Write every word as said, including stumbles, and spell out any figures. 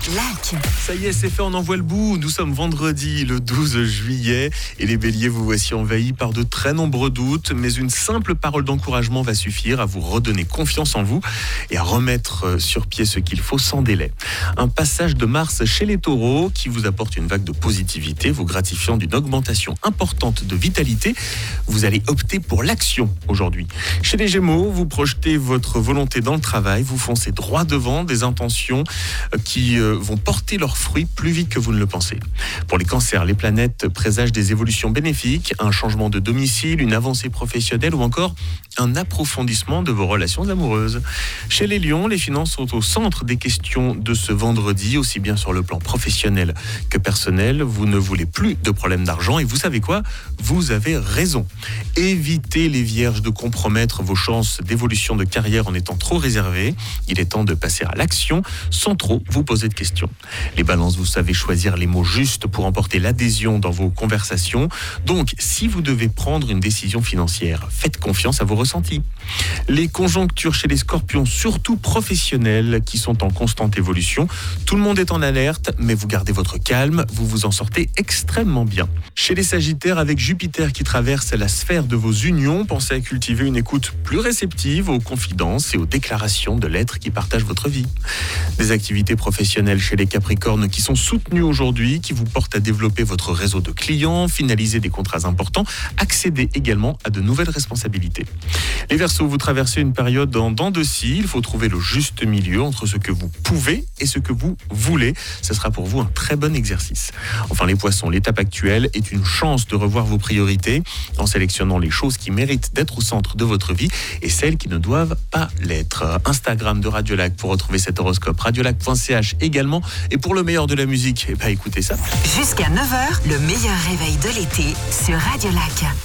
Lac. Ça y est, c'est fait, on envoie le bout. Nous sommes vendredi, le douze juillet. Et les béliers, vous voici envahis par de très nombreux doutes. Mais une simple parole d'encouragement va suffire à vous redonner confiance en vous et à remettre sur pied ce qu'il faut sans délai. Un passage de Mars chez les taureaux qui vous apporte une vague de positivité, vous gratifiant d'une augmentation importante de vitalité. Vous allez opter pour l'action aujourd'hui. Chez les gémeaux, vous projetez votre volonté dans le travail. Vous foncez droit devant des intentions qui vont porter leurs fruits plus vite que vous ne le pensez. Pour les cancers, les planètes présagent des évolutions bénéfiques, un changement de domicile, une avancée professionnelle ou encore un approfondissement de vos relations amoureuses. Chez les lions, les finances sont au centre des questions de ce vendredi, aussi bien sur le plan professionnel que personnel. Vous ne voulez plus de problèmes d'argent et vous savez quoi ? Vous avez raison. Évitez les vierges de compromettre vos chances d'évolution de carrière en étant trop réservés. Il est temps de passer à l'action sans trop vous poser de questions. Les balances, vous savez choisir les mots justes pour emporter l'adhésion dans vos conversations. Donc, si vous devez prendre une décision financière, faites confiance à vos ressentis. Les conjonctures chez les scorpions, surtout professionnelles, qui sont en constante évolution. Tout le monde est en alerte, mais vous gardez votre calme, vous vous en sortez extrêmement bien. Chez les sagittaires, avec Jupiter qui traverse la sphère de vos unions, pensez à cultiver une écoute plus réceptive aux confidences et aux déclarations de l'être qui partage votre vie. Des activités professionnelles chez les capricornes qui sont soutenues aujourd'hui, qui vous portent à développer votre réseau de clients, finaliser des contrats importants, accéder également à de nouvelles responsabilités. Les Verseaux, vous traversez une période en dents de scie, il faut trouver le juste milieu entre ce que vous pouvez et ce que vous voulez. Ce sera pour vous un très bon exercice. Enfin les Poissons, l'étape actuelle est une chance de revoir vos priorités en sélectionnant les choses qui méritent d'être au centre de votre vie et celles qui ne doivent pas l'être. Instagram de Radiolac pour retrouver cet horoscope, radiolac point c h également. Et pour le meilleur de la musique, eh ben écoutez ça. Jusqu'à neuf heures, le meilleur réveil de l'été sur Radiolac.